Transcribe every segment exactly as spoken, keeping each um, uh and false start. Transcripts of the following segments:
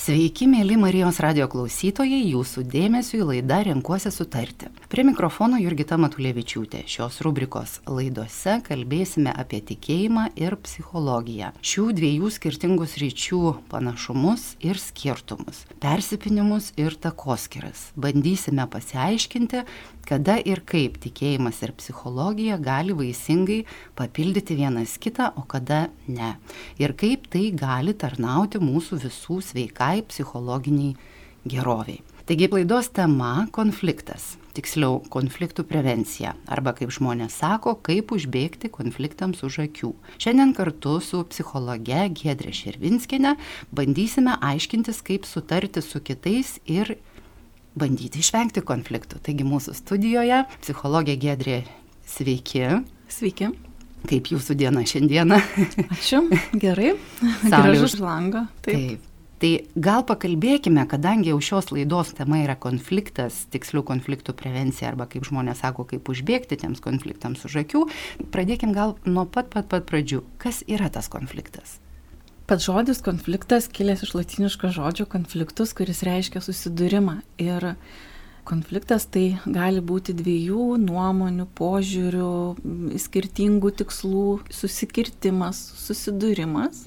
Sveiki, mėly Marijos radijo klausytojai, jūsų dėmesiui laida Renkuosi sutarti. Prie mikrofono Jurgita Matulevičiūtė. Šios rubrikos laidose kalbėsime apie tikėjimą ir psichologiją. Šių dviejų skirtingų sričių panašumus ir skirtumus, persipinimus ir takoskiras. Bandysime pasiaiškinti, kada ir kaip tikėjimas ir psichologija gali vaisingai papildyti vienas kitą, o kada ne. Ir kaip tai gali tarnauti mūsų visų sveikai psichologiniai geroviai. Taigi laidos tema – konfliktas, tiksliau konfliktų prevencija, arba kaip žmonės sako, kaip užbėgti konfliktams už akių. Šiandien kartu su psichologe Giedre Širvinskiene bandysime aiškintis, kaip sutarti su kitais ir bandyti išvengti konfliktų. Taigi mūsų studijoje psichologė Giedrė, sveiki. Sveiki. Kaip jūsų diena šiandieną? Ačiū, gerai. Saulė už langą. Taip. Taip. Tai gal pakalbėkime, kadangi jau šios laidos tema yra konfliktas, tiksliau konfliktų prevencija, arba kaip žmonės sako, kaip užbėgti tiems konfliktams už akių, pradėkim gal nuo pat pat pat pradžių. Kas yra tas konfliktas? Pats žodis konfliktas kilęs iš latiniško žodžio konfliktus, kuris reiškia susidūrimą. Ir konfliktas tai gali būti dviejų nuomonių, požiūrių, skirtingų tikslų susikirtimas, susidūrimas.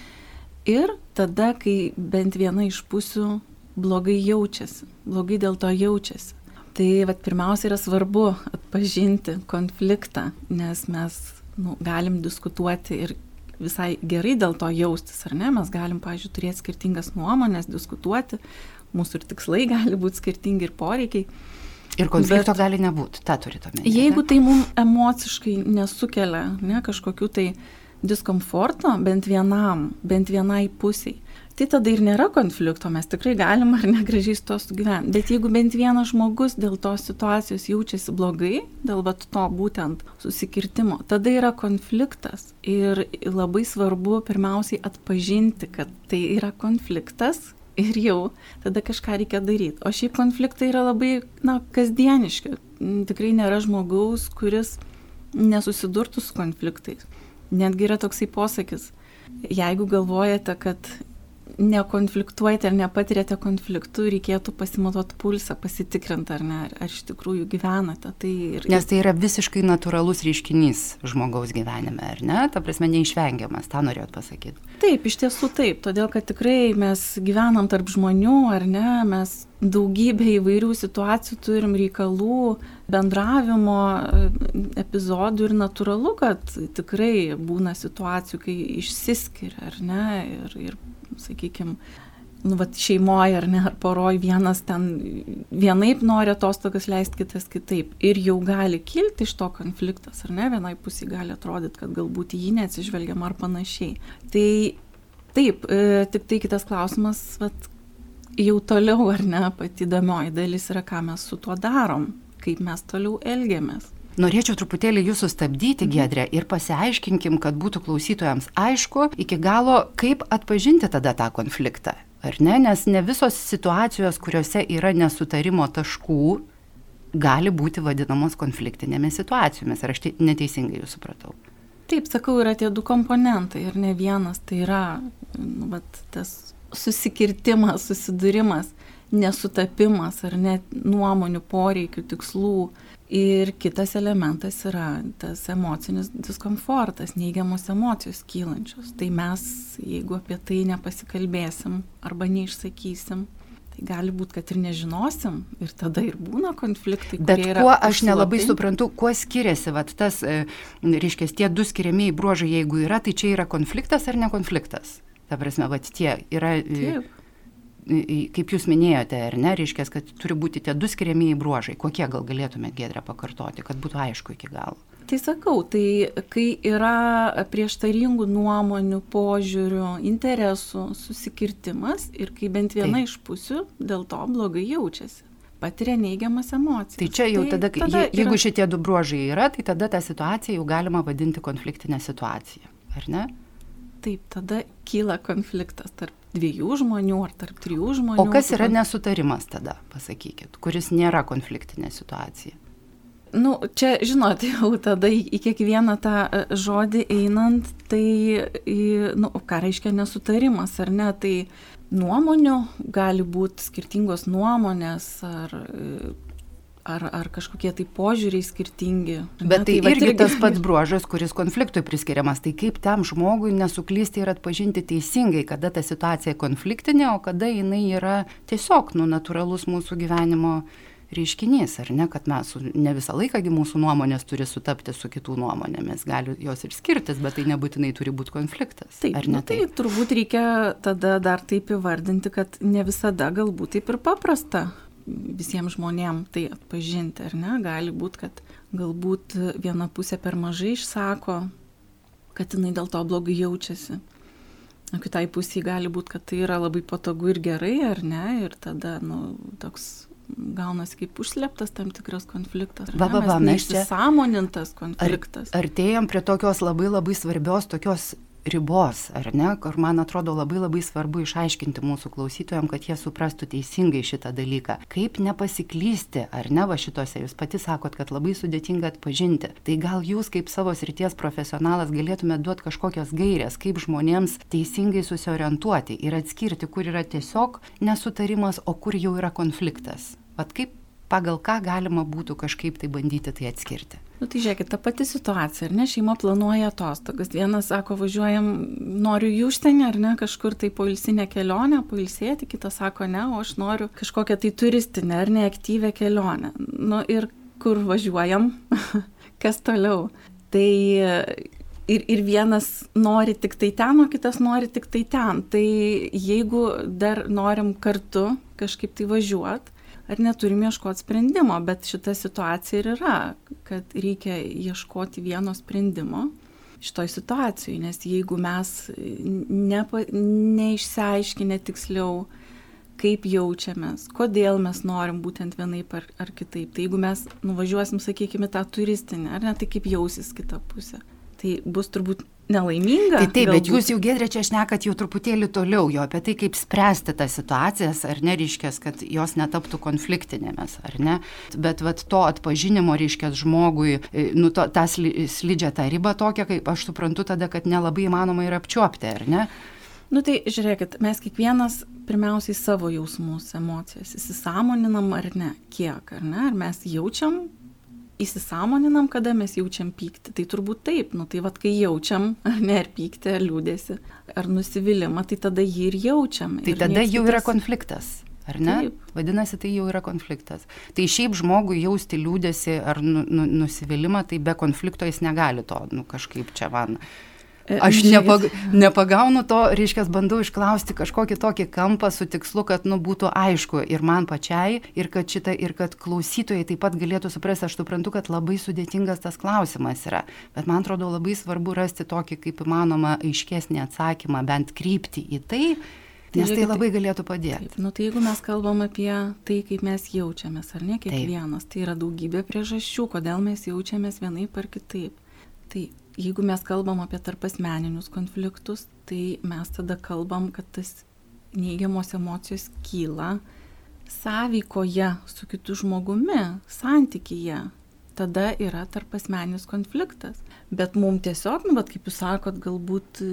Ir tada, kai bent viena iš pusių blogai jaučiasi, blogai dėl to jaučiasi. Tai vat, pirmiausia yra svarbu atpažinti konfliktą, nes mes nu, galim diskutuoti ir visai gerai dėl to jaustis, ar ne? Mes galim, pavyzdžiui, turėti skirtingas nuomonės, diskutuoti, mūsų ir tikslai gali būti skirtingi ir poreikiai. Ir konflikto Bet, gali nebūti, tą turite omenyje. Jeigu tai mums emociškai nesukelia ne, kažkokių tai diskomforto bent vienam, bent vienai pusiai, tai tada ir nėra konflikto, mes tikrai galim ar negražiai su to sugyventi. Bet jeigu bent vienas žmogus dėl tos situacijos jaučiasi blogai, dėl vat, to būtent susikirtimo, tada yra konfliktas. Ir labai svarbu pirmiausiai atpažinti, kad tai yra konfliktas ir jau tada kažką reikia daryti. O šiaip konfliktai yra labai na, kasdieniški. Tikrai nėra žmogaus, kuris nesusidurtų su konfliktais. Netgi yra toksai posakis, jeigu galvojate, kad nekonfliktuojate ar nepatirėte konfliktų, reikėtų pasimatuoti pulsą, pasitikrinti ar ne, ar iš tikrųjų gyvenate. Tai ir... Nes tai yra visiškai natūralus reiškinys žmogaus gyvenime, ar ne? Ta prasme, neišvengiamas, tą norėjot pasakyti. Taip, iš tiesų taip, todėl kad tikrai mes gyvenam tarp žmonių, ar ne, mes daugybę įvairių situacijų turim reikalų, bendravimo epizodų ir natūralu, kad tikrai būna situacijų, kai išsiskiria, ar ne, ir, ir sakykime, nu, vat, šeimoje ar ne, ar poroj vienas ten vienaip nori atostogas leisti, kitas kitaip. Ir jau gali kilti iš to konfliktas, ar ne, vienai pusė gali atrodyti, kad galbūt jį neatsižvelgiama ar panašiai. Tai taip, e, tik tai kitas klausimas, vat, jau toliau, ar ne, pati įdomioji dalis yra, ką mes su tuo darom, kaip mes toliau elgiamės. Norėčiau truputėlį jūsų stabdyti, Giedre, ir pasiaiškinkim, kad būtų klausytojams aišku iki galo, kaip atpažinti tada tą konfliktą, ar ne? Nes ne visos situacijos, kuriuose yra nesutarimo taškų, gali būti vadinamos konfliktinėmis situacijomis. Ar aš neteisingai jūs supratau? Taip, sakau, yra tie du komponentai ir ne vienas, tai yra nu, vat, tas susikirtimas, susidūrimas, nesutapimas ar net nuomonių, poreikių, tikslų. Ir kitas elementas yra tas emocinis diskomfortas, neigiamos emocijos kylančios. Tai mes, jeigu apie tai nepasikalbėsim arba neišsakysim, tai gali būti, kad ir nežinosim ir tada ir būna konfliktai. Bet kuo aš nelabai suprantu, kuo skiriasi vat, tas, reiškia, tie du skiriamieji bruožai, jeigu yra, tai čia yra konfliktas ar ne konfliktas? Ta prasme, vat tie yra... Taip. Kaip jūs minėjote, ar ne, reiškia, kad turi būti tie du skiriamieji bruožai. Kokie gal galėtumėt, Giedre, pakartoti, kad būtų aišku iki galo? Tai sakau, tai kai yra prieštaringų nuomonių, požiūrių, interesų susikirtimas ir kai bent viena Taip. Iš pusių dėl to blogai jaučiasi, patiria neigiamas emocijas. Tai čia jau tai tada, tada jeigu yra... šitie du bruožai yra, tai tada tą situaciją jau galima vadinti konfliktinę situaciją, ar ne? Taip, tada kyla konfliktas tarp dviejų žmonių ar tarp trijų žmonių. O kas yra nesutarimas tada, pasakykit, kuris nėra konfliktinė situacija? Nu, čia, žinot, jau tada į, į kiekvieną tą žodį einant, tai, į, nu, ką reiškia nesutarimas, ar ne, tai nuomonių, gali būti skirtingos nuomonės ar Ar, ar kažkokie tai požiūriai skirtingi. Bet tai, tai irgi irgi tas pats bruožas, kuris konfliktui priskiriamas. Tai kaip tam žmogui nesuklysti ir atpažinti teisingai, kada ta situacija konfliktinė, o kada jinai yra tiesiog nu, natūralus mūsų gyvenimo reiškinys, ar ne, kad mes ne visą laiką mūsų nuomonės turi sutapti su kitų nuomonėmis, gali jos ir skirtis, bet tai nebūtinai turi būti konfliktas. Taip, ar ne? Tai turbūt reikia tada dar taip įvardinti, kad ne visada galbūt taip ir paprasta visiems žmonėms tai atpažinti, ar ne? Gali būti, kad galbūt viena pusė per mažai išsako, kad jinai dėl to blogai jaučiasi. O kitai pusė gali būti, kad tai yra labai patogu ir gerai, ar ne? Ir tada, nu, toks gaunasi kaip užslėptas tam tikras konfliktas. Va, va, va, mes čia neišsisąmonintas konfliktas. Ar, artėjom prie tokios labai labai svarbios tokios ribos, ar ne, kur man atrodo labai labai svarbu išaiškinti mūsų klausytojams, kad jie suprastų teisingai šitą dalyką. Kaip nepasiklysti, ar ne, va šitose, jūs pati sakot, kad labai sudėtinga atpažinti. Tai gal jūs kaip savo srities profesionalas galėtumėte duoti kažkokias gairės, kaip žmonėms teisingai susiorientuoti ir atskirti, kur yra tiesiog nesutarimas, o kur jau yra konfliktas. Vat kaip pagal ką galima būtų kažkaip tai bandyti tai atskirti. Nu tai žiūrėkit, ta pati situacija, ar ne, šeima planuoja atostogas. Vienas sako, važiuojam, noriu į užsienį, ar ne, kažkur tai poilsinę kelionę, pailsėti, kitas sako, ne, o aš noriu kažkokią tai turistinę, ar ne, aktyvę kelionę. Nu ir kur važiuojam, kas toliau. Tai ir, ir vienas nori tik tai ten, o kitas nori tik tai ten. Tai jeigu dar norim kartu kažkaip tai važiuoti, ar neturim ieškoti sprendimo, bet šita situacija ir yra, kad reikia ieškoti vieno sprendimo šitoj situacijai, nes jeigu mes nepa, neišsiaiškinę tiksliau, kaip jaučiamės, kodėl mes norim būtent vienaip ar, ar kitaip, tai jeigu mes nuvažiuosim, sakykime, tą turistinę, ar ne, tai kaip jausis kita pusė, tai bus turbūt nelaiminga. Tai taip, galbūt. Bet jūs jau, Giedrė, čia šnekat jau truputėlį toliau, jo apie tai, kaip spręsti tas situacijas, ar ne, reiškės, kad jos netaptų konfliktinėmis, ar ne. Bet vat, to atpažinimo, reiškės, žmogui, nu, to, tą slidžią tą ribą tokią, kaip aš suprantu tada, kad nelabai įmanoma ir apčiuopti, ar ne? Nu tai žiūrėkit, mes kiekvienas pirmiausiai savo jausmus, emocijas įsisąmoninam ar ne, kiek, ar ne, ar mes jaučiam, įsisąmoninam, kada mes jaučiam pyktį. Tai turbūt taip, nu tai vat kai jaučiam, ar ne, ar pyktį, ar liūdėsi, ar nusivylimą, tai tada jį ir jaučiam. Tai ir tada jau kitas... yra konfliktas, ar ne? Taip. Vadinasi, tai jau yra konfliktas. Tai šiaip žmogui jausti liūdėsi ar nu, nu, nusivylimą, tai be konflikto jis negali to, nu kažkaip čia man... Aš nepag, nepagaunu to, reiškia, bandau išklausti kažkokį tokį kampą su tikslu, kad nu, būtų aišku ir man pačiai, ir kad, šita, ir kad klausytojai taip pat galėtų suprasti. Aš suprantu, kad labai sudėtingas tas klausimas yra, bet man atrodo labai svarbu rasti tokį, kaip įmanoma, aiškesnį atsakymą, bent kryptį į tai, nes tai labai galėtų padėti. Taip, nu tai jeigu mes kalbam apie tai, kaip mes jaučiamės, ar ne, kiekvienas, tai yra daugybė priežasčių, kodėl mes jaučiamės vienaip ar kitaip. Tai jeigu mes kalbam apie tarpasmeninius konfliktus, tai mes tada kalbam, kad tas neigiamos emocijos kyla sąveikoje su kitu žmogumi, santykyje. Tada yra tarpasmeninis konfliktas. Bet mums tiesiog, nu, bet kaip jūs sakot, galbūt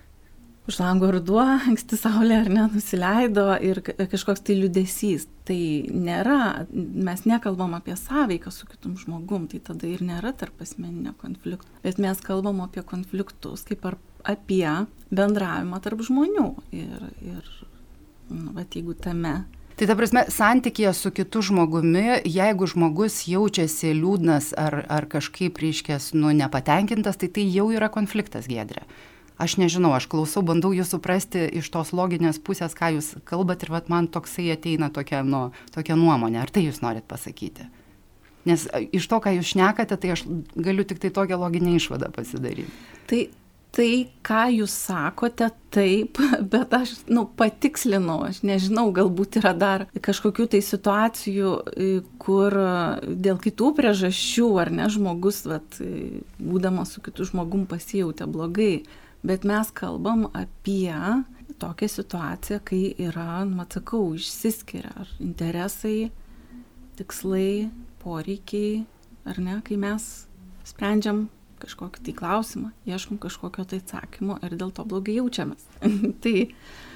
už lango ruduo, anksti saulė ar ne, nusileido ir kažkoks tai liūdesys. Tai nėra, mes nekalbam apie sąveiką su kitum žmogum, tai tada ir nėra tarpasmeninio konflikto. Bet mes kalbam apie konfliktus kaip ar apie bendravimą tarp žmonių. Ir, ir nu, bet jeigu tame... Tai ta prasme, santykėje su kitu žmogumi, jeigu žmogus jaučiasi liūdnas ar, ar kažkaip, reiškės, nu, nepatenkintas, tai tai jau yra konfliktas, Giedrė. Aš nežinau, aš klausau, bandau jūs suprasti iš tos loginės pusės, ką jūs kalbat ir vat, man toksai ateina tokia, nu, tokia nuomonė. Ar tai jūs norit pasakyti? Nes iš to, ką jūs šnekate, tai aš galiu tik tai tokią loginę išvadą pasidaryti. Tai, tai ką jūs sakote, taip, bet aš nu, patikslinau, aš nežinau, galbūt yra dar kažkokių tai situacijų, kur dėl kitų priežasčių, ar ne, žmogus, vat, būdamas su kitu žmogum pasijautė blogai. Bet mes kalbam apie tokią situaciją, kai yra, matsakau, išsiskiria ar interesai, tikslai, poreikiai, ar ne, kai mes sprendžiam kažkokį tai klausimą, ieškom kažkokio tai atsakymo ir dėl to blogai jaučiamės. Tai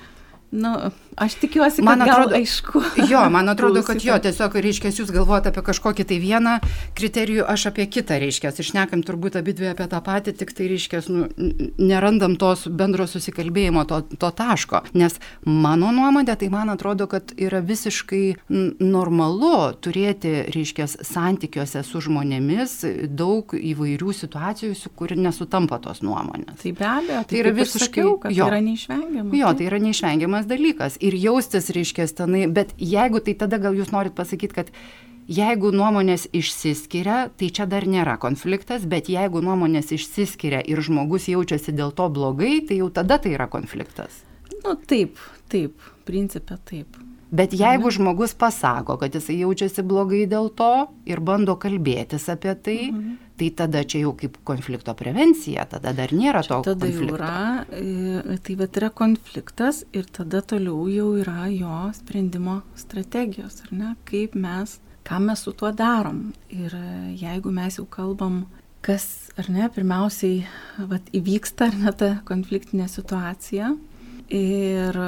Nu, aš tikiuosi, kad man atrodo, gal aišku. Jo, man atrodo, kad jo, tiesiog, reiškia, jūs galvojate apie kažkokį tai vieną kriterijų, aš apie kitą, reiškia, išnekam turbūt abidvi apie tą patį, tik tai, reiškia, nu, nerandam tos bendro susikalbėjimo, to, to taško. Nes mano nuomonė, tai man atrodo, kad yra visiškai normalu turėti, reiškia, santykiuose su žmonėmis daug įvairių situacijų, su kur nesutampa tos nuomonės. Tai be abejo, tai, tai yra visiškai, sakiau, kad jo, tai yra neišvengiama. Jo, tai yra neišvengiamas dalykas ir jaustis, reiškia, tenai, bet jeigu tai tada gal jūs norit pasakyti, kad jeigu nuomonės išsiskiria, tai čia dar nėra konfliktas, bet jeigu nuomonės išsiskiria ir žmogus jaučiasi dėl to blogai, tai jau tada tai yra konfliktas. Nu, taip, taip, principė taip. Bet jeigu žmogus pasako, kad jisai jaučiasi blogai dėl to ir bando kalbėtis apie tai, mhm. tai tada čia jau kaip konflikto prevencija, tada dar nėra to tada konflikto. Tada yra, tai vat yra konfliktas ir tada toliau jau yra jo sprendimo strategijos, ar ne, kaip mes, ką mes su tuo darom. Ir jeigu mes jau kalbam, kas, ar ne, pirmiausiai vat, įvyksta, ar ne, ta konfliktinė situacija ir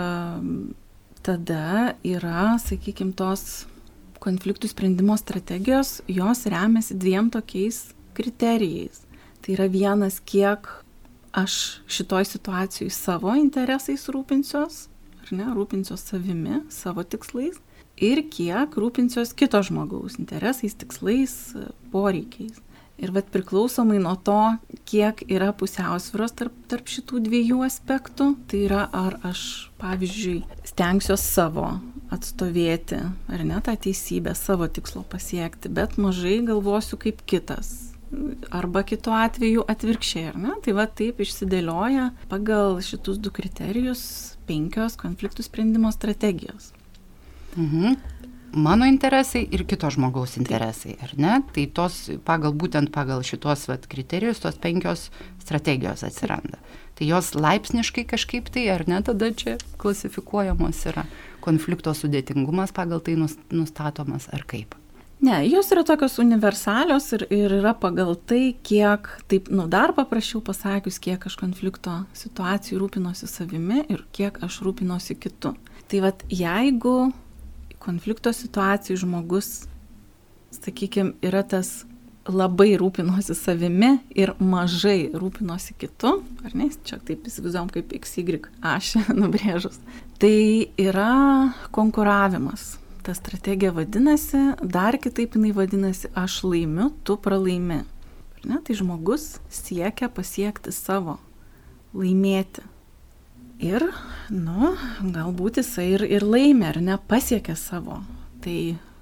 tada yra, sakykime, tos konfliktų sprendimo strategijos, jos remiasi dviem tokiais kriterijais. Tai yra vienas, kiek aš šitoj situacijai savo interesais rūpinsiuos, ar ne, rūpinsiuos savimi, savo tikslais, ir kiek rūpinsiuos kito žmogaus interesais, tikslais, poreikiais. Ir vat priklausomai nuo to, kiek yra pusiausvyros tarp, tarp šitų dviejų aspektų, tai yra ar aš, pavyzdžiui, stengsiuos savo atstovėti, ar ne, tą teisybę, savo tikslo pasiekti, bet mažai galvosiu kaip kitas. Arba kitu atveju atvirkščiai, ar ne? Tai va taip išsidėlioja pagal šitus du kriterijus penkios konfliktų sprendimo strategijos. Mhm. Mano interesai ir kito žmogaus interesai, ar ne? Tai tos, pagal, būtent pagal šitos vat, kriterijus, tos penkios strategijos atsiranda. Tai jos laipsniškai kažkaip tai, ar ne, tada čia klasifikuojamos yra konflikto sudėtingumas, pagal tai nustatomas, ar kaip? Ne, jos yra tokios universalios ir, ir yra pagal tai, kiek, taip, nu, dar paprasčiau pasakius, kiek aš konflikto situacijų rūpinosi savimi ir kiek aš rūpinosi kitu. Tai vat, jeigu konflikto situacijų žmogus, sakykime, yra tas labai rūpinosi savimi ir mažai rūpinosi kitu, ar ne, čia taip įsivaizduojam kaip iks igrik ašį nubrėžus, tai yra konkuravimas. Ta strategija vadinasi, dar kitaip jinai vadinasi, aš laimiu, tu pralaimi. Ar ne, tai žmogus siekia pasiekti savo, laimėti. Ir, nu, galbūt jisai ir, ir laimė, ar ne, pasiekia savo. Tai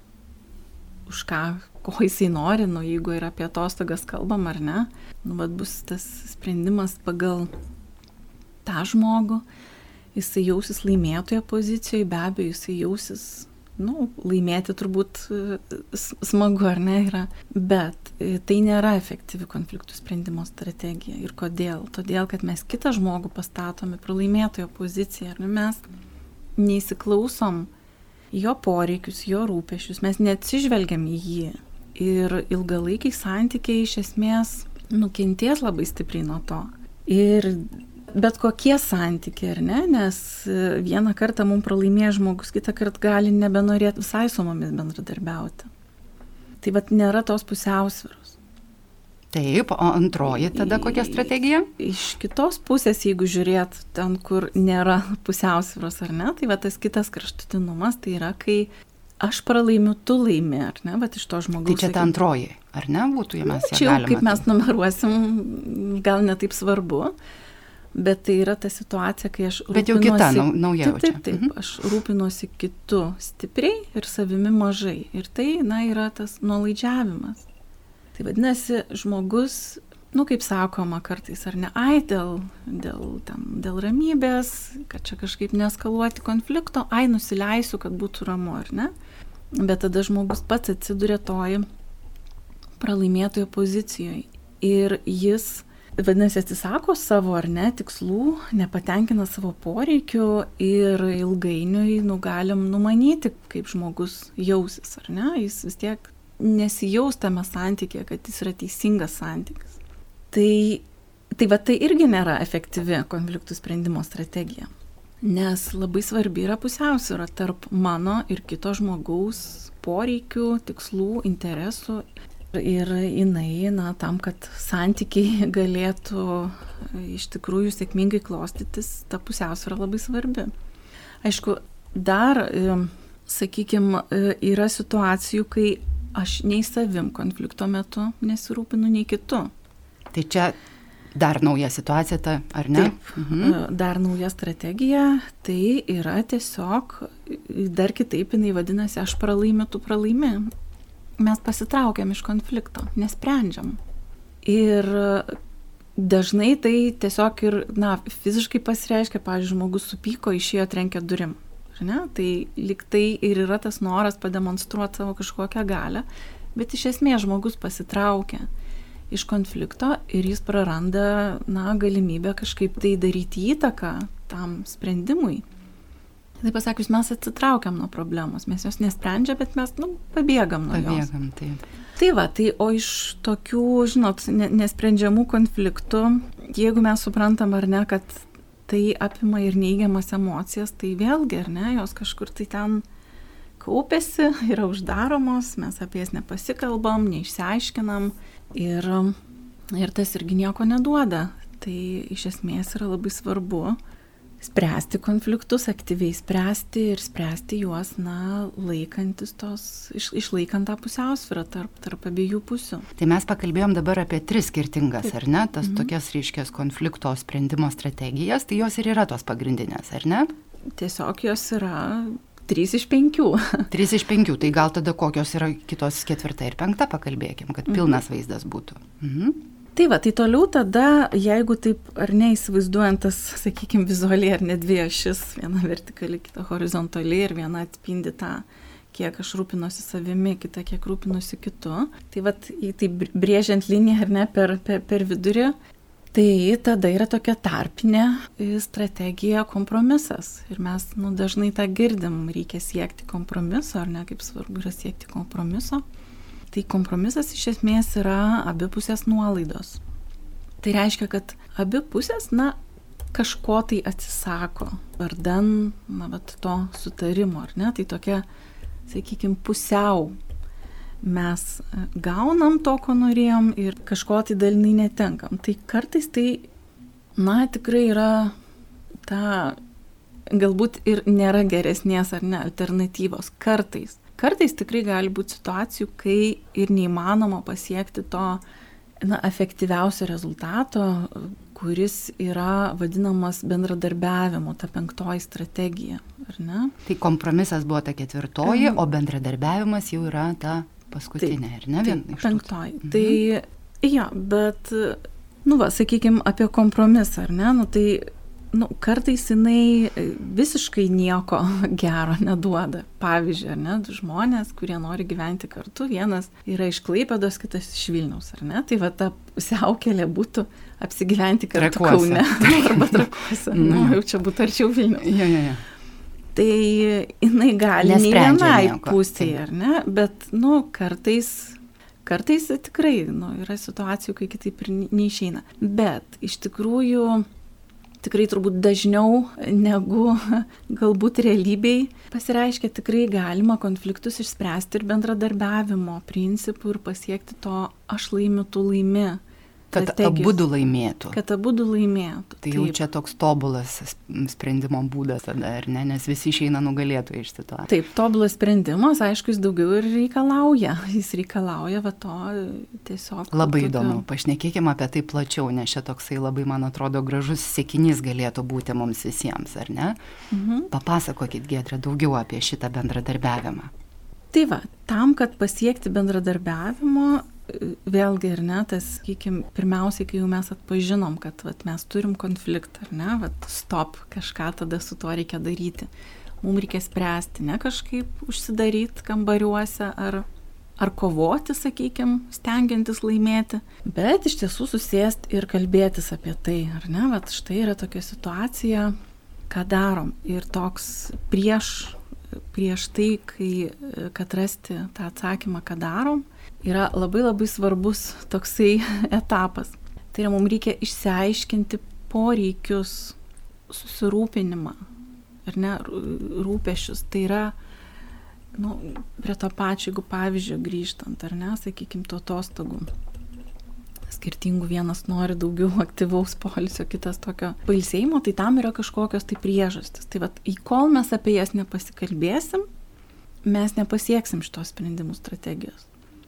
už ką, ko jisai nori, nu, jeigu yra apie atostogas kalbam, ar ne, nu, vat bus tas sprendimas pagal tą žmogų, jisai jausis laimėtoje pozicijoje, be abejo, jisai jausis, nu, laimėti turbūt smagu, ar ne, yra, bet tai nėra efektyvi konfliktų sprendimo strategija. Ir kodėl? Todėl, kad mes kitą žmogų pastatome pralaimėtojo poziciją, ar ne, mes neįsiklausom jo poreikius, jo rūpešius, mes neatsižvelgiam į jį. Ir ilgalaikiai santykiai iš esmės nukentės labai stipriai nuo to. Ir bet kokie santykiai, ar ne, nes vieną kartą mums pralaimėjo žmogus, kitą kartą gali nebenorėti visai su mumis bendradarbiauti. Tai vat nėra tos pusiausvyros. Taip, o antroji tada kokia strategija? Iš kitos pusės, jeigu žiūrėt ten, kur nėra pusiausvyros, ar ne, tai va tas kitas kraštutinumas, tai yra, kai aš pralaimiu, tu laimi, ar ne, bet iš to žmogaus... Tai čia ta antroji, ar ne, būtų, jei mes ją čia jau galime... kaip mes numeruosim, gal netaip svarbu, bet tai yra ta situacija, kai aš rūpinuosi... Bet jau kita, nau, nauja jau čia. Taip, taip, taip, aš rūpinuosi kitu stipriai ir savimi mažai. Ir tai, na, yra tas nuolaidžiavimas. Tai vadinasi, žmogus, nu, kaip sakoma kartais, ar ne, ai, dėl, dėl, tam, dėl ramybės, kad čia kažkaip neskaluoti konflikto, ai, nusileisiu, kad būtų ramu, ar ne? Bet tada žmogus pats atsiduria toj pralaimėtojo pozicijoje. Ir jis... Vadinasi, atsisako savo ar ne tikslų, nepatenkina savo poreikių ir ilgainiui, nu, galim numanyti, kaip žmogus jausis, ar ne? Jis vis tiek nesijaus tame santykė, kad jis yra teisingas santykis. Tai, tai va tai irgi nėra efektyvi konfliktų sprendimo strategija. Nes labai svarbi yra pusiausvyra tarp mano ir kito žmogaus poreikių, tikslų, interesų. Ir jinai, na, tam, kad santykiai galėtų iš tikrųjų sėkmingai klostytis, ta pusiausvyra labai svarbi. Aišku, dar, sakykime, yra situacijų, kai aš nei savim konflikto metu nesirūpinu, nei kitu. Tai čia dar nauja situacija, ta, ar ne? Taip, mhm. Dar nauja strategija, tai yra tiesiog, dar kitaip jinai vadinasi, aš pralaimiu, tu pralaimi. Mes pasitraukiam iš konflikto, nesprendžiam. Ir dažnai tai tiesiog ir, na, fiziškai pasireiškia, pavyzdžiui, žmogus supyko, išėjo, trenkė durim. Ne? Tai lyg tai ir yra tas noras pademonstruoti savo kažkokią galią, bet iš esmės žmogus pasitraukia iš konflikto ir jis praranda, na, galimybę kažkaip tai daryti įtaką tam sprendimui. Tai pasakius, mes atsitraukiam nuo problemos, mes jos nesprendžia, bet mes, nu, pabėgam nuo jos. Pabėgam, taip. Tai va, tai o iš tokių, žinot, nesprendžiamų konfliktų, jeigu mes suprantam ar ne, kad tai apima ir neigiamas emocijas, tai vėlgi, ar ne, jos kažkur tai ten kaupėsi, yra uždaromos, mes apie jas nepasikalbam, neišsiaiškinam ir, ir tas irgi nieko neduoda. Tai iš esmės yra labai svarbu spręsti konfliktus, aktyviai spręsti ir spręsti juos, na, laikantis tos, iš, išlaikant tą pusiausvyrą tarp, tarp abiejų pusių. Tai mes pakalbėjom dabar apie tris skirtingas, Taip. ar ne, tas Mhm. tokias ryškias konflikto sprendimo strategijas, tai jos ir yra tos pagrindinės, ar ne? Tiesiog jos yra trys iš penkių. Trys iš penkių, tai gal tada kokios yra kitos ketvirta ir penkta pakalbėkim, kad pilnas mhm. vaizdas būtų. Mhm. Tai va, tai toliau tada, jeigu taip ar neįsivaizduojant tas, sakykime, vizualiai ar ne dvi ašis, viena vertikali, kita horizontali ir viena atspindi tą, kiek aš rūpinosi savimi, kita kiek rūpinosi kitu. Tai va, tai brėžiant liniją ar ne per, per, per vidurį, tai tada yra tokia tarpinė strategija kompromisas. Ir mes, nu, dažnai tą girdim, reikia siekti kompromiso, ar ne, kaip svarbu yra siekti kompromiso. Tai kompromisas iš esmės yra abipusės nuolaidos. Tai reiškia, kad abipusės, na, kažko tai atsisako, vardan, na, bet to sutarimo, ar ne? Tai tokia, sakykime, pusiau mes gaunam to, ko norėjom ir kažko tai dalinai netenkam. Tai kartais tai, na, tikrai yra ta, galbūt ir nėra geresnės ar ne alternatyvos. Kartais. Kartais tikrai gali būti situacijų, kai ir neįmanoma pasiekti to, na, efektyviausio rezultato, kuris yra vadinamas bendradarbiavimu, ta penktoji strategija, ar ne? Tai kompromisas buvo ta ketvirtoji, mhm. o bendradarbiavimas jau yra ta paskutinė, taip, ar ne? Vien taip, penktoji. Mhm. Tai, ja, bet, nu va, sakykime, apie kompromisą, ar ne? Nu, tai, nu, kartais jinai visiškai nieko gero neduoda. Pavyzdžiui, ar ne, žmonės, kurie nori gyventi kartu, vienas yra iš Klaipėdos, kitas iš Vilniaus, ar ne? Tai va, ta pusiaukelė būtų apsigyventi kartu Kaune arba Trakuose. Nu, jau čia būtų arčiau Vilniaus. Ja, ja, ja. Tai jinai gali nei vienai pusėje, ar ne? Bet, nu, kartais, kartais tikrai, nu, yra situacijų, kai kitaip ir neišeina. Bet, iš tikrųjų, tikrai turbūt dažniau negu galbūt realybėj pasireiškia, tikrai galima konfliktus išspręsti ir bendradarbiavimo principų ir pasiekti to aš laimiu, tu laimi. Kad abudu laimėtų. Kad abudu laimėtų. Tai jau čia toks tobulas sprendimo būdas tada, ar ne? Nes visi išeina nugalėtojai iš situacijos. Taip, tobulas sprendimas, aišku, jis daugiau ir reikalauja. Jis reikalauja va to tiesiog. Labai tokio... įdomu. Pašnekėkime apie tai plačiau, nes čia toksai labai, man atrodo, gražus siekinys galėtų būti mums visiems, ar ne? Mhm. Papasakokit, Giedre, daugiau apie šitą bendradarbiavimą. Tai va, tam, kad pasiekti bendradarbiavimo, vėlgi, ar ne, tas, sakykime, pirmiausiai, kai jau mes atpažinom, kad vat, mes turim konfliktą, ar ne, vat, stop, kažką tada su tuo reikia daryti. Mums reikia spręsti, ne kažkaip užsidaryti kambariuose ar, ar kovoti, sakykime, stengiantis laimėti, bet iš tiesų susėsti ir kalbėtis apie tai, ar ne, vat, štai yra tokia situacija, ką darom. Ir toks prieš, prieš tai, kai, kad rasti tą atsakymą, ką darom, yra labai labai svarbus toksai etapas. Tai yra, mums reikia išsiaiškinti poreikius, susirūpinimą, ar ne, rūpesčius. Tai yra, nu, prie to pačio, jeigu pavyzdžio grįžtant, ar ne, sakykim, to atostogų. Skirtingų, vienas nori daugiau aktyvaus poilsio, kitas tokio pailsėjimo, tai tam yra kažkokios tai priežastis. Tai vat, į kol mes apie jas nepasikalbėsim, mes nepasieksim šitos sprendimų strategijos.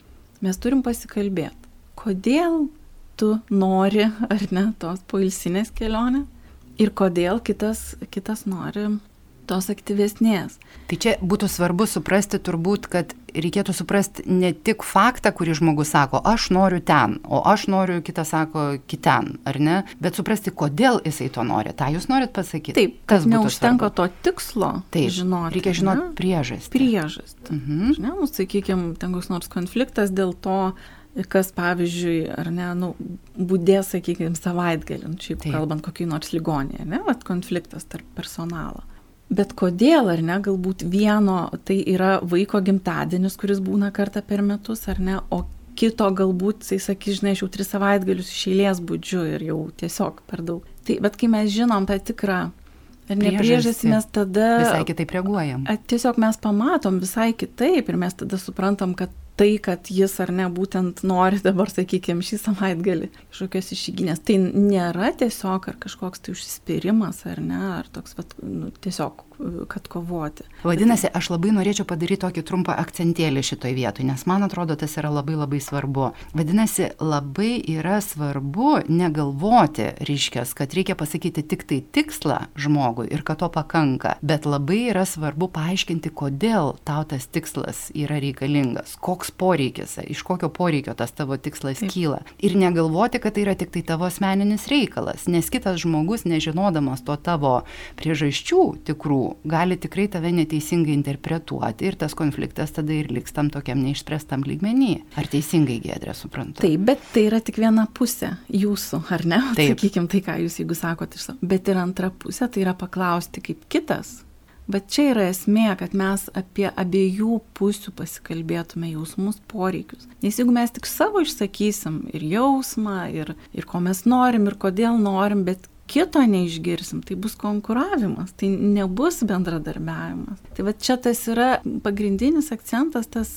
Mes turim pasikalbėti, kodėl tu nori, ar ne, tos poilsinės kelionės ir kodėl kitas, kitas nori tos aktyvesnės. Tai čia būtų svarbu suprasti turbūt, kad reikėtų suprasti ne tik faktą, kurį žmogus sako, aš noriu ten, o aš noriu, kitas sako, kiten, ar ne? Bet suprasti, kodėl jisai to nori. Ta jūs norit pasakyti? Taip, kad neužtenka to tikslo. Taip, žinoti. Reikia žinoti priežastį. Priežastį. Mhm. Ne, nu, sakykime, ten koks nors konfliktas dėl to, kas, pavyzdžiui, ar ne, nu, būdės, sakykime, savaitgalį, šiaip Taip. Kalbant kokiai nors ligonėje, ne, vat konfliktas tarp personalo. Bet kodėl, ar ne, galbūt vieno tai yra vaiko gimtadienis, kuris būna kartą per metus, ar ne, o kito galbūt, jisai sakys, žinai, aš jau tris savaitgalius iš eilės budžiu ir jau tiesiog per daug. Tai, bet kai mes žinom tą tikrą, ar ne priežastį, mes tada visai kitaip reaguojam. Tiesiog mes pamatom visai kitaip ir mes tada suprantam, kad tai, kad jis ar ne būtent nori dabar, sakykime, šį savaitgalį kažkokios išeiginės, tai nėra tiesiog ar kažkoks tai užsispyrimas, ar ne, ar toks, vat, nu, tiesiog, kad kovoti. Vadinasi, aš labai norėčiau padaryti tokį trumpą akcentėlį šitoj vietoj, nes man atrodo, tas yra labai labai svarbu. Vadinasi, labai yra svarbu negalvoti, reiškias, kad reikia pasakyti tik tai tikslą žmogui ir kad to pakanka, bet labai yra svarbu paaiškinti, kodėl tau tas tikslas yra reikalingas, koks poreikis, iš kokio poreikio tas tavo tikslas Taip. Kyla. Ir negalvoti, kad tai yra tik tai tavo asmeninis reikalas, nes kitas žmogus, nežinodamas to tavo priežasčių tikrų, gali tikrai tave neteisingai interpretuoti ir tas konfliktas tada ir liks tam tokiam neišspręstam lygmenį. Ar teisingai, Giedrė, suprantu? Taip, bet tai yra tik viena pusė jūsų, ar ne? Taip. Sakykime tai, ką jūs, jeigu sakote, bet ir antra pusė, tai yra paklausti kaip kitas. Bet čia yra esmė, kad mes apie abiejų pusių pasikalbėtume jausmus, poreikius. Nes jeigu mes tik savo išsakysim ir jausmą, ir, ir ko mes norim, ir kodėl norim, bet kito neišgirsim, tai bus konkuravimas, tai nebus bendradarbiavimas. Tai va čia tas yra pagrindinis akcentas, tas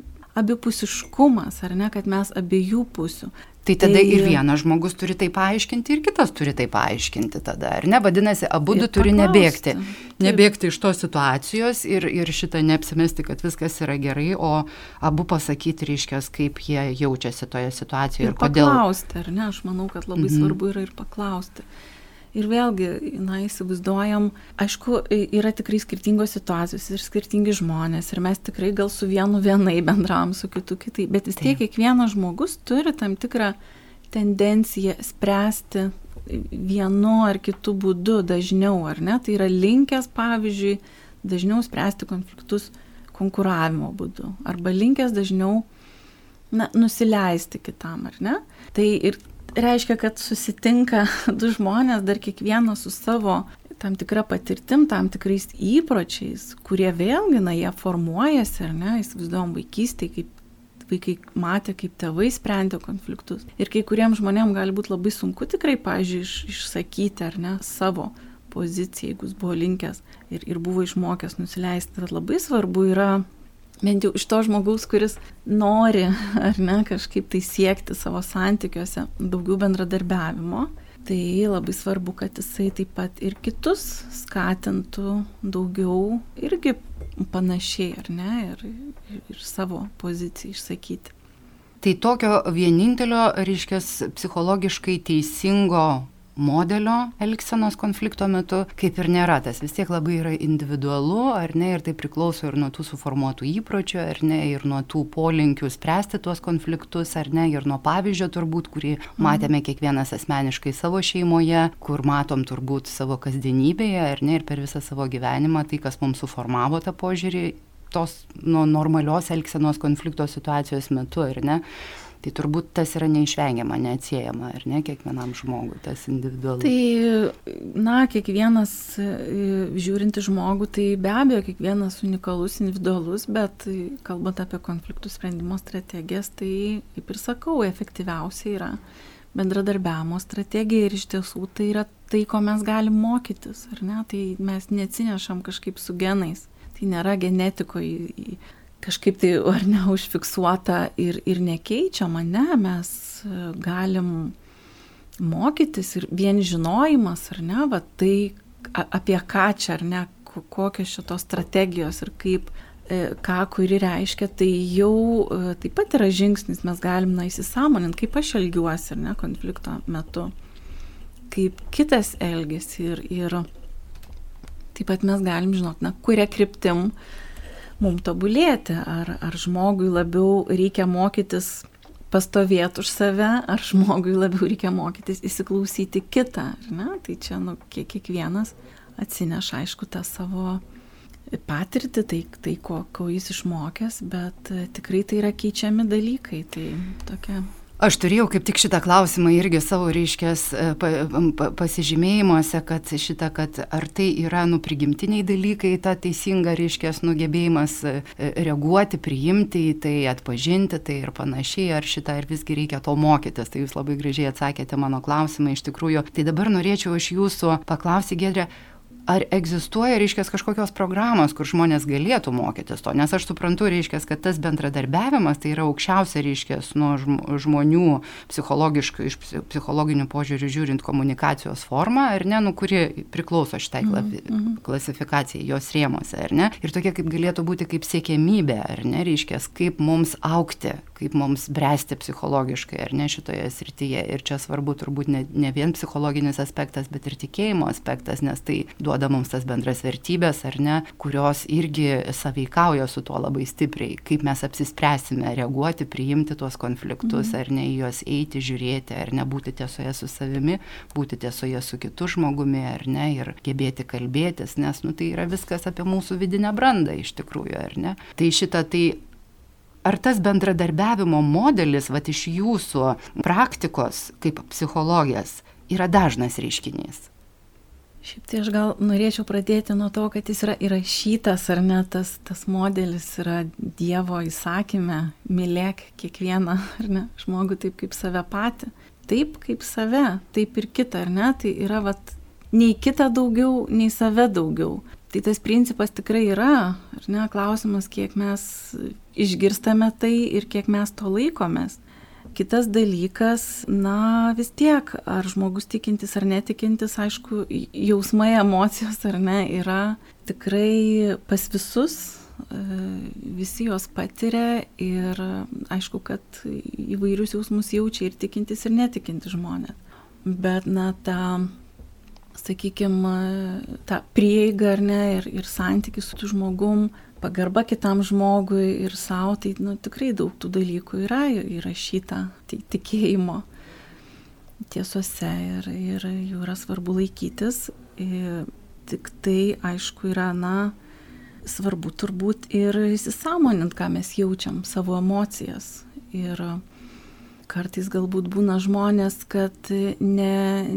abipusiškumas, ar ne, kad mes abiejų pusių. Tai tada tai ir vienas žmogus turi tai paaiškinti, ir kitas turi tai paaiškinti tada, ar ne? Vadinasi, abu du turi nebėgti. Nebėgti iš tos situacijos ir, ir šitą neapsimesti, kad viskas yra gerai, o abu pasakyti, reiškia, kaip jie jaučiasi toje situacijoje ir, ir kodėl. Ir paklausti, ar ne? Aš manau, kad labai mhm. svarbu yra ir paklausti. Ir vėlgi, na, įsivaizduojam, aišku, yra tikrai skirtingos situacijos ir skirtingi žmonės ir mes tikrai gal su vienu vienai bendravom, su kitu kitai, bet vis tiek kiekvienas žmogus turi tam tikrą tendenciją spręsti vienu ar kitu būdu dažniau, ar ne? Tai yra linkęs, pavyzdžiui, dažniau spręsti konfliktus konkuravimo būdu arba linkęs dažniau, na, nusileisti kitam, ar ne? Tai ir reiškia, kad susitinka du žmonės, dar kiekvienas su savo tam tikra patirtim, tam tikrais įpročiais, kurie vėlgi, na, jie formuojasi, ar ne, įsivaizduojam vaikystėje, kaip vaikai matė, kaip tėvai sprendė konfliktus. Ir kai kuriems žmonėms gali būti labai sunku tikrai, pavyzdžiui, iš, išsakyti, ar ne, savo poziciją, jeigu jis buvo linkęs ir, ir buvo išmokęs nusileisti. Bet labai svarbu yra bent jau iš to žmogaus, kuris nori, ar ne, kažkaip tai siekti savo santykiuose daugiau bendradarbiavimo, tai labai svarbu, kad jisai taip pat ir kitus skatintų daugiau irgi panašiai, ar ne, ir, ir, ir savo poziciją išsakyti. Tai tokio vienintelio, reiškia, psichologiškai teisingo modelio elgsenos konflikto metu kaip ir nėra. Tas vis tiek labai yra individualu, ar ne, ir tai priklauso ir nuo tų suformuotų įpročių, ar ne, ir nuo tų polinkių spręsti tuos konfliktus, ar ne, ir nuo pavyzdžio turbūt, kurį matėme kiekvienas asmeniškai savo šeimoje, kur matom turbūt savo kasdienybėje, ar ne, ir per visą savo gyvenimą, tai kas mums suformavo tą požiūrį tos nu, normalios elgsenos konflikto situacijos metu, ar ne. Tai turbūt tas yra neišvengiama, neatsiejama, ar ne, kiekvienam žmogui, tas individualus. Tai, na, kiekvienas žiūrinti žmogų, tai be abejo, kiekvienas unikalus, individualus, bet kalbant apie konfliktų sprendimo strategijas, tai, kaip ir sakau, efektyviausia yra bendradarbiavimo strategija ir iš tiesų tai yra tai, ko mes galim mokytis, ar ne? Tai mes neatsinešam kažkaip su genais. Tai nėra genetikoje kažkaip tai ar ne užfiksuota ir, ir nekeičiama, ne, mes galim mokytis ir vien žinojimas, ar ne, va tai apie ką čia, ar ne, kokios šitos strategijos ir kaip, ką kuri reiškia, tai jau taip pat yra žingsnis, mes galim na įsisąmoninti, kaip aš elgiuosi, ar ne, konflikto metu, kaip kitas elgiasi ir, ir taip pat mes galim žinoti, na, kuria kryptim mums tobulėti, ar, ar žmogui labiau reikia mokytis pastovėti už save, ar žmogui labiau reikia mokytis įsiklausyti kitą, ar ne, tai čia, nu, kiek, kiekvienas atsineša, aišku, tą savo patirtį, tai, tai ko, ko jis išmokęs, bet tikrai tai yra keičiami dalykai, tai tokia. Aš turėjau kaip tik šitą klausimą irgi savo, reiškės, pa, pa, pasižymėjimuose, kad šitą, kad ar tai yra, nu, prigimtiniai dalykai, ta teisinga, reiškės, nugebėjimas reaguoti, priimti į tai, atpažinti tai ir panašiai, ar šitą, ar visgi reikia to mokytis. Tai jūs labai gražiai atsakėte mano klausimą iš tikrųjų. Tai dabar norėčiau iš jūsų paklausti, Giedre, ar egzistuoja, reiškia, kažkokios programos, kur žmonės galėtų mokytis to? Nes aš suprantu, reiškia, kad tas bendradarbiavimas tai yra aukščiausia, reiškia, nuo žmonių psichologiškai, iš psichologinių požiūrių žiūrint komunikacijos forma, ar ne, nu, kuri priklauso šitai mm-hmm. klasifikacijai, jos rėmose, ar ne? Ir tokia kaip galėtų būti kaip siekiamybė, ar ne, reiškia, kaip mums augti, kaip mums bręsti psichologiškai, ar ne, šitoje srityje. Ir čia svarbu turbūt ne, ne vien psichologinis aspektas, bet ir tikėjimo aspektas, nes tai duoda mums tas bendras vertybės, ar ne, kurios irgi sąveikauja su tuo labai stipriai, kaip mes apsispręsime reaguoti, priimti tuos konfliktus, mm. ar ne, į juos eiti, žiūrėti, ar ne, būti tiesoje su savimi, būti tiesoje su kitu žmogumi, ar ne, ir gebėti kalbėtis, nes, nu, tai yra viskas apie mūsų vidinę brandą iš tikrųjų, ar ne. Tai šitą, tai ar tas bendradarbiavimo modelis, vat iš jūsų praktikos kaip psichologės, yra dažnas reiškinys? Šiaip tai aš gal norėčiau pradėti nuo to, kad jis yra įrašytas, ar ne, tas, tas modelis yra Dievo įsakyme, mylėk kiekvieną, ar ne, žmogų taip kaip save patį, taip kaip save, taip ir kitą, ar ne, tai yra vat, nei kita daugiau, nei save daugiau. Tai tas principas tikrai yra, ar ne, klausimas, kiek mes išgirstame tai ir kiek mes to laikomės. Kitas dalykas, na vis tiek, ar žmogus tikintis ar netikintis, aišku, jausmai, emocijos ar ne, yra tikrai pas visus, visi jos patiria ir aišku, kad įvairius jausmus jaučia ir tikintis ir netikintis žmonės. Bet, na, ta, sakykime, ta prieiga ar ne ir, ir santykis su tu žmogum, pagarba kitam žmogui ir savo, tai nu, tikrai daug tų dalykų yra įrašyta tikėjimo tiesose ir, ir jų yra svarbu laikytis. Ir tik tai, aišku, yra, na, svarbu turbūt ir įsisąmonint, ką mes jaučiam, savo emocijas. Ir kartais galbūt būna žmonės, kad ne,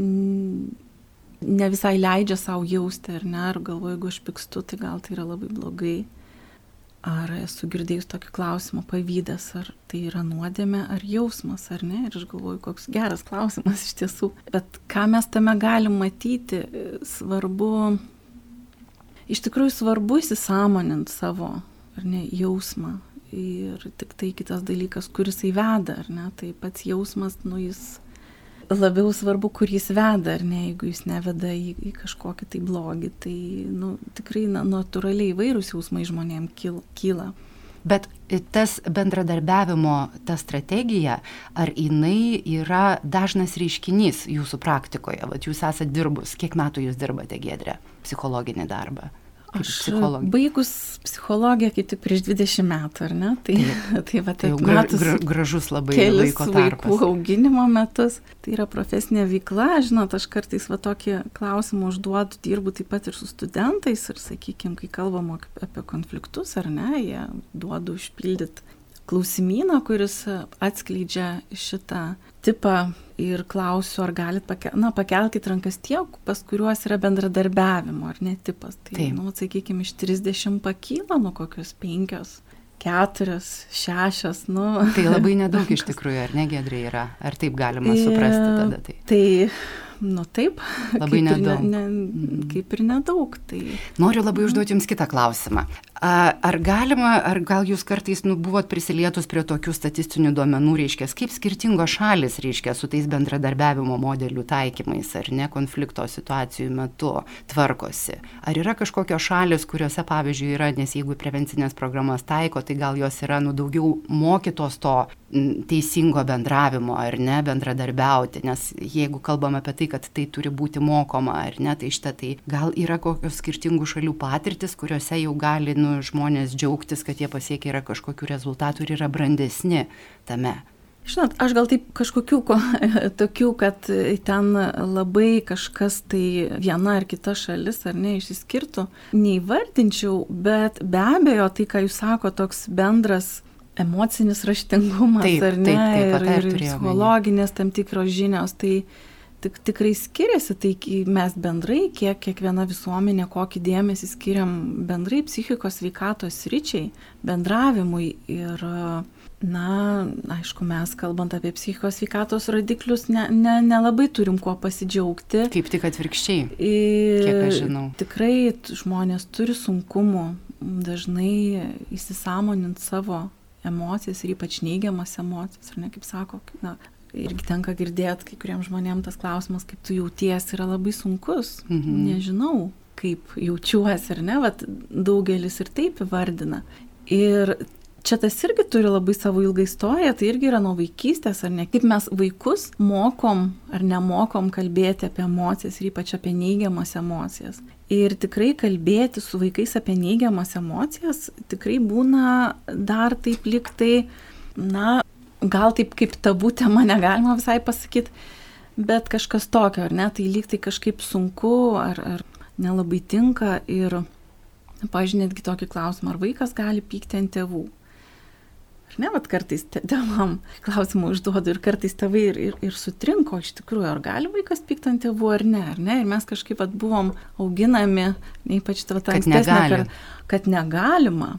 ne visai leidžia savo jausti, ar ne, ar galvoju, jeigu aš pykstu, tai gal tai yra labai blogai. Ar esu girdėjus tokį klausimą, pavydas, ar tai yra nuodėmė, ar jausmas, ar ne? Ir aš galvoju, koks geras klausimas iš tiesų. Bet ką mes tame galim matyti, svarbu, iš tikrųjų svarbu įsisąmoninti savo, ar ne, jausmą. Ir tik tai kitas dalykas, kuris įveda, ar ne? Tai pats jausmas, nu jis labiau svarbu, kur jis veda, ar ne, jeigu jis neveda į, į kažkokį tai blogį, tai nu, tikrai na, natūraliai įvairūs jausmai žmonėm kyla. Bet tas bendradarbiavimo, ta strategija, ar jinai yra dažnas reiškinys jūsų praktikoje? Vat jūs esate dirbus, kiek metų jūs dirbate, Giedre, psichologinį darbą? Aš baigus psichologiją kaip tik prieš dvidešimt metų, ar ne? Tai, tai va, tai jau gra, gra, gražus labai laiko tarpas. Kelis vaikų auginimo metus. Tai yra profesinė veikla. Žinot, aš kartais va tokį klausimą užduodu, dirbu taip pat ir su studentais ir, sakykime, kai kalbam apie konfliktus, ar ne, jie duodu užpildyti klausimyną, kuris atskleidžia šitą tipą ir klausiu, ar galit pakel... Na, pakelkit rankas tie, pas kuriuos yra bendradarbiavimo, ar ne tipas. Tai, Taip. nu, sakykime, iš trisdešimt pakyla, nu, kokios penkios, keturios, šešios, nu. Tai labai nedaug iš tikrųjų, ar ne, Giedrė, yra? Ar taip galima suprasti tada tai? Tai, nu taip, labai kaip, nedaug. Ir ne, ne, kaip ir nedaug. Tai... Noriu labai užduoti Jums kitą klausimą. Ar galima, ar gal Jūs kartais nu, buvot prisilietus prie tokių statistinių duomenų, reiškia, kaip skirtingos šalis, reiškia, su tais bendradarbiavimo modelių taikymais, ar ne, konflikto situacijų metu tvarkosi? Ar yra kažkokios šalis, kuriuose, pavyzdžiui, yra, nes jeigu prevencinės programas taiko, tai gal jos yra nu, daugiau mokytos to teisingo bendravimo, ar ne, bendradarbiauti, nes jeigu kalbam apie tai, kad tai turi būti mokoma, ar ne, tai šitą tai gal yra kokios skirtingų šalių patirtis, kuriuose jau gali nu, žmonės džiaugtis, kad jie pasiekia yra kažkokių rezultatų ir yra brandesni tame. Žinot, aš gal taip kažkokių tokių, kad ten labai kažkas tai viena ar kita šalis ar ne išsiskirtų, neįvardinčiau, bet be abejo tai, ką jūs sako, toks bendras emocinis raštingumas, taip, ar ne, taip, taip, taip, ir, ir psichologinės tam tikros žinios, tai Tik, tikrai skiriasi, tai mes bendrai, kiek kiekviena visuomenė, kokį dėmesį skiriam bendrai psichikos sveikatos sričiai, bendravimui ir, na, aišku, mes kalbant apie psichikos sveikatos rodiklius, ne, ne, nelabai turim kuo pasidžiaugti. Kaip tik atvirkščiai, ir kiek aš žinau. Tikrai žmonės turi sunkumų dažnai įsisąmonint savo emocijas ir ypač neigiamas emocijas, ar ne, kaip sako, na, irgi tenka girdėti kai kuriems žmonėms tas klausimas, kaip tu jauties, yra labai sunkus. Mhm. Nežinau, kaip jaučiuosi, ar ne, vat daugelis ir taip įvardina. Ir čia tas irgi turi labai savo ilgą istoriją, tai irgi yra nuo vaikystės, ar ne, kaip mes vaikus mokom ar nemokom kalbėti apie emocijas ir ypač apie neigiamas emocijas. Ir tikrai kalbėti su vaikais apie neigiamas emocijas tikrai būna dar taip lyg tai, na, gal taip kaip tabų tema negalima visai pasakyti, bet kažkas tokio, ar ne, tai lyg tai kažkaip sunku ar, ar nelabai tinka ir, pavyzdžiui, netgi tokį klausimą, ar vaikas gali pykti ant tėvų. Ar ne, vat kartais tėvam klausimą užduodu ir kartais tėvai ir, ir, ir sutrinko, iš tikrųjų, ar gali vaikas pykti ant tėvų ar ne, ar ne, ir mes kažkaip vat buvom auginami, ypač tą ankstesnę, kad negalima.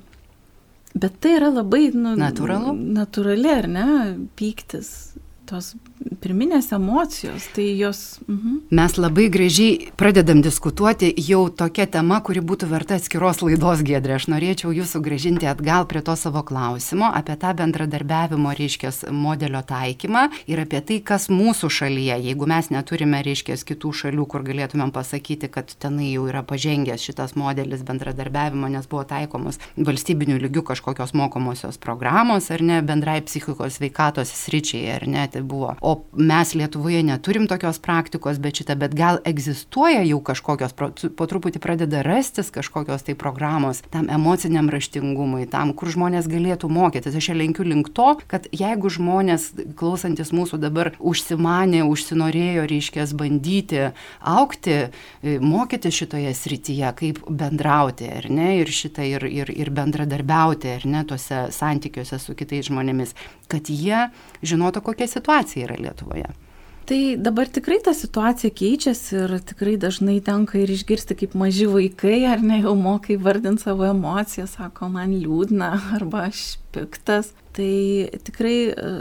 Bet tai yra labai nu, natūralu, natūrali, ar ne, pyktis, tos pirminės emocijos, tai jos... Mhm. Mes labai gražiai pradedam diskutuoti jau tokia tema, kuri būtų verta atskiros laidos, Giedrė. Aš norėčiau jūsų grąžinti atgal prie to savo klausimo apie tą bendradarbiavimo, reiškias, modelio taikymą ir apie tai, kas mūsų šalyje, jeigu mes neturime, reiškias, kitų šalių, kur galėtumėm pasakyti, kad tenai jau yra pažengęs šitas modelis bendradarbiavimo, nes buvo taikomos valstybinių lygių kažkokios mokomosios programos, ar ne, bendrai psichikos sveikatos sričiai, ar ne, tai buvo. O mes Lietuvoje neturim tokios praktikos, bet šitą, bet gal egzistuoja jau kažkokios, po truputį pradeda rastis kažkokios tai programos tam emociniam raštingumui, tam, kur žmonės galėtų mokytis. Aš lenkiu link to, kad jeigu žmonės, klausantis mūsų dabar, užsimanė, užsinorėjo, reiškia, bandyti augti, mokyti šitoje srityje, kaip bendrauti, ar ne, ir šitą, ir, ir, ir bendradarbiauti, ar ne, tuose santykiuose su kitais žmonėmis, kad jie žinotų, kokia situacija yra Lietuvoje. Tai dabar tikrai ta situacija keičiasi ir tikrai dažnai tenka ir išgirsti, kaip maži vaikai, ar ne, jau moka įvardinti savo emocijas, sako, man liūdna arba aš piktas. Tai tikrai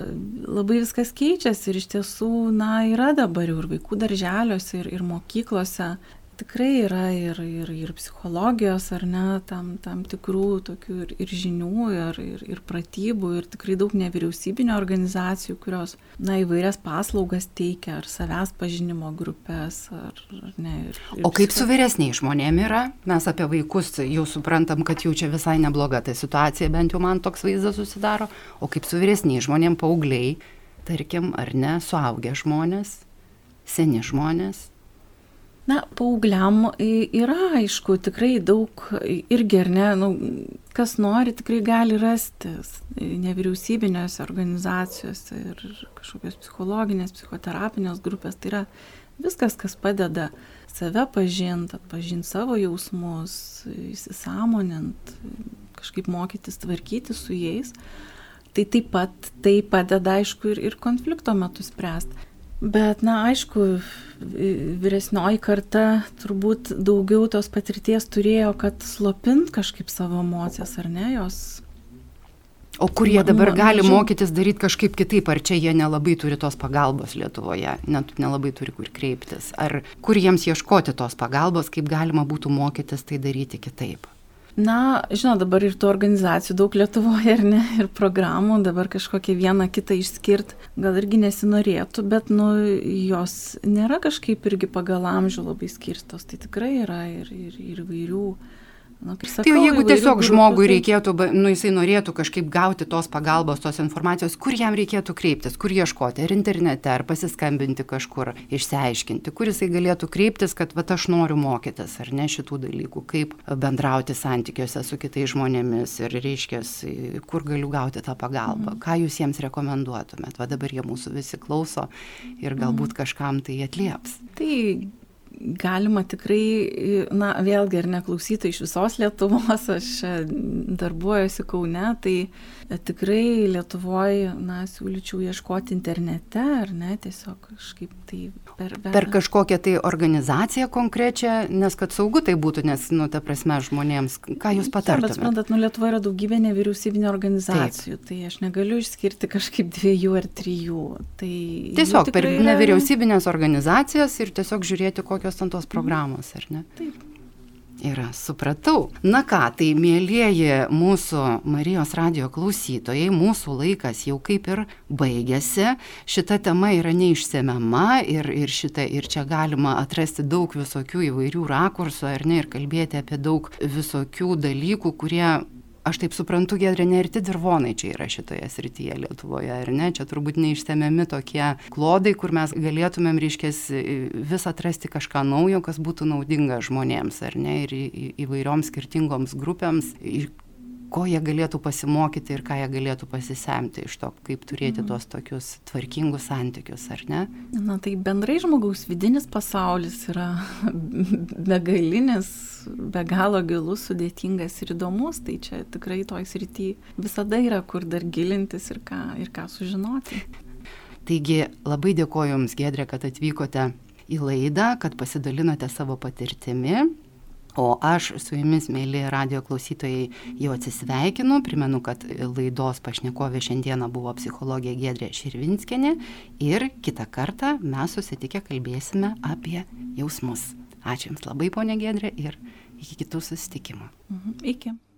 labai viskas keičiasi ir iš tiesų, na, yra dabar jau ir vaikų darželiuose, ir, ir mokyklose. Tikrai yra ir, ir, ir psichologijos, ar ne, tam, tam tikrų tokių ir, ir žinių, ir, ir, ir pratybų, ir tikrai daug nevyriausybinio organizacijų, kurios, na, įvairias paslaugas teikia, ar savęs pažinimo grupės, ar, ar ne. Ir, ir o kaip su vyresniais žmonėmis yra? Mes apie vaikus jau suprantam, kad jau čia visai nebloga ta situacija, bent jau man toks vaizdas susidaro. O kaip su vyresniais žmonėmis, paaugliai, tarkim, ar ne, suaugę žmonės, seni žmonės? Na, paaugliam yra, aišku, tikrai daug irgi, ar ne, nu, kas nori, tikrai gali rastis nevyriausybinėse organizacijose ir kažkokios psichologinės, psichoterapinės grupės. Tai yra viskas, kas padeda save pažinti, atpažinti savo jausmus, įsisąmonint, kažkaip mokytis tvarkyti su jais. Tai taip pat tai padeda, aišku, ir, ir konflikto metu spręsti. Bet, na, aišku, vyresnioji karta turbūt daugiau tos patirties turėjo, kad slopint kažkaip savo emocijas, ar ne, jos O kur jie dabar gali mokytis daryti kažkaip kitaip, ar čia jie nelabai turi tos pagalbos Lietuvoje, net nelabai turi kur kreiptis, ar kur jiems ieškoti tos pagalbos, kaip galima būtų mokytis tai daryti kitaip? Na, žinot, dabar ir tų organizacijų daug Lietuvoje, ar ne, ir programų, dabar kažkokią vieną kitą išskirt, gal irgi nesinorėtų, bet, nu, jos nėra kažkaip irgi pagal amžių labai skirstos, tai tikrai yra ir, ir, ir vairių. Na, sakau, tai jeigu tiesiog grupų, žmogui tai... reikėtų, nu, jisai norėtų kažkaip gauti tos pagalbos, tos informacijos, kur jam reikėtų kreiptis, kur ieškoti, ar internete, ar pasiskambinti kažkur, išsiaiškinti, kur jisai galėtų kreiptis, kad va, aš noriu mokytis, ar ne šitų dalykų, kaip bendrauti santykiuose su kitais žmonėmis ir reiškia, kur galiu gauti tą pagalbą, mm. ką jūs jiems rekomenduotumėt, va dabar jie mūsų visi klauso ir galbūt mm. kažkam tai atlieps. Tai galima tikrai, na, vėlgi ar neklausyti iš visos Lietuvos, aš darbuojuosi Kaune, tai tikrai Lietuvoje, na, siūlyčiau ieškoti internete, ar ne, tiesiog kažkaip tai per... Per, per kažkokią tai organizaciją konkrečią, nes kad saugu tai būtų, nes, nu, ta prasme, žmonėms, ką jūs patartumėte? Bet, suprantat, nu, Lietuvoje yra daugybė nevyriausybinio organizacijų, Taip. tai aš negaliu išskirti kažkaip dviejų ar trijų. Tai tiesiog per yra... nevyriausybinės organizacijas ir tiesiog žiūrėti, kokios ant tos programos, ar ne? Taip. Yra, supratau. Na ką, tai mėlieji mūsų Marijos radijo klausytojai, mūsų laikas jau kaip ir baigėsi. Šita tema yra neišsemiama ir, ir, šita, ir čia galima atrasti daug visokių įvairių rakursų, ar ne, ir kalbėti apie daug visokių dalykų, kurie... Aš taip suprantu, Giedre, ne ir ti dirvonai čia yra šitoje srityje Lietuvoje, ar ne? Čia turbūt neišsemiami tokie klodai, kur mes galėtumėm, reiškės, vis atrasti kažką naujo, kas būtų naudinga žmonėms, ar ne? Ir į, įvairioms skirtingoms grupėms, ko jie galėtų pasimokyti ir ką jie galėtų pasisemti iš to, kaip turėti mm. tos tokius tvarkingus santykius, ar ne? Na, tai bendrai žmogaus vidinis pasaulis yra begalinis, be galo gilus, sudėtingas ir įdomus, tai čia tikrai toj srity visada yra kur dar gilintis ir ką, ir ką sužinoti. Taigi labai dėkoju Jums, Giedre, kad atvykote į laidą, kad pasidalinote savo patirtimi. O aš su Jumis, mėly radijo klausytojai, jau atsisveikinu. Primenu, kad laidos pašnekovė šiandieną buvo psichologė Giedrė Širvinskienė ir kitą kartą mes susitikę kalbėsime apie jausmus. Ačiū Jums labai, ponia Giedrė, ir iki kitų susitikimų. Mhm. Iki.